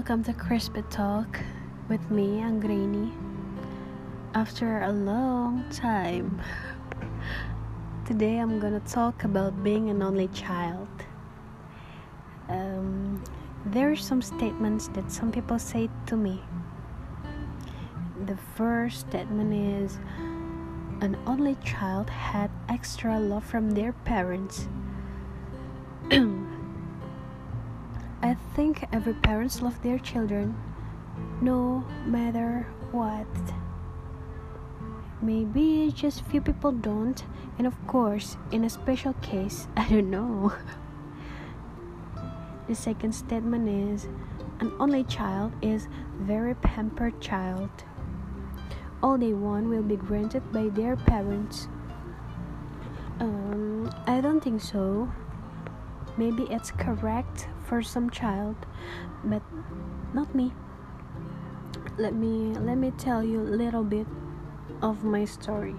Welcome to Crispy Talk with me, Angrini. After a long time, today I'm gonna talk about being an only child. There are some statements that some people say to me. The first statement is, an only child had extra love from their parents. I think every parents love their children, no matter what. Maybe just few people don't, and of course, in a special case, I don't know. The second statement is, an only child is very pampered child. All they want will be granted by their parents. I don't think so. Maybe it's correct for some child, but not me. Let me tell you a little bit of my story.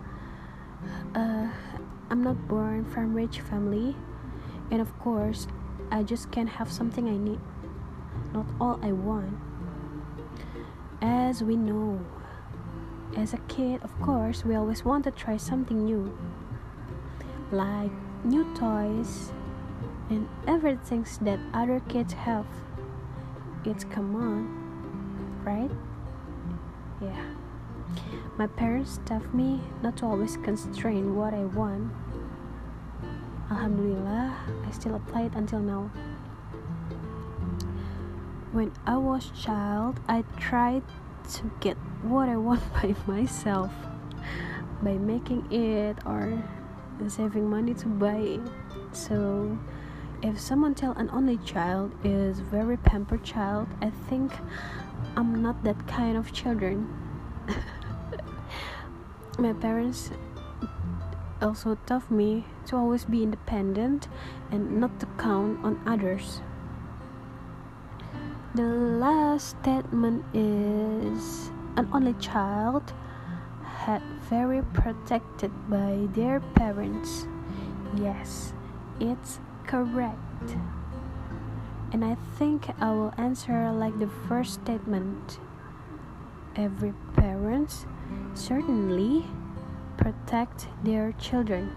I'm not born from rich family, and of course, I just can't have something I need, not all I want. As we know, as a kid, of course, we always want to try something new, like new toys and everything that other kids have. It's common, right? Yeah. My parents taught me not to always constrain what I want. Alhamdulillah, I still apply it until now. When I was a child, I tried to get what I want by myself, by making it or saving money to buy it. So if someone tell an only child is very pampered child, I think I'm not that kind of children. My parents also taught me to always be independent and not to count on others. The last statement is, an only child had very protected by their parents. Yes, it's correct. And I think I will answer like the first statement. Every parent certainly protect their children.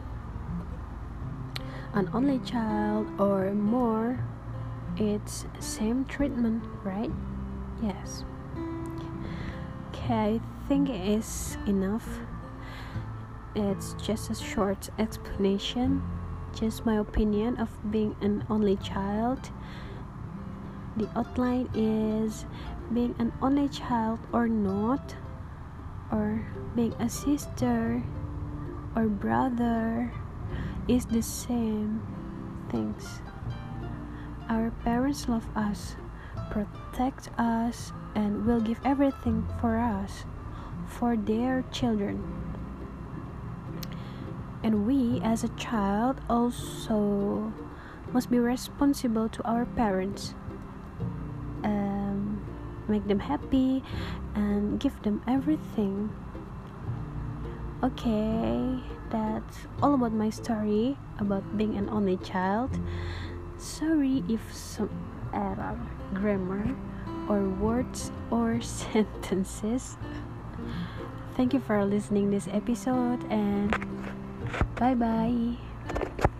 An only child or more, it's same treatment, right? Yes. Okay, I think it is enough. It's just a short explanation, just my opinion of being an only child. The outline is, being an only child or not, or being a sister or brother, is the same things. Our parents love us, protect us, and will give everything for us, for their children. And we as a child also must be responsible to our parents. Make them happy and give them everything. Okay, that's all about my story about being an only child. Sorry if some error, grammar, or words or sentences. Thank you for listening this episode, and bye bye.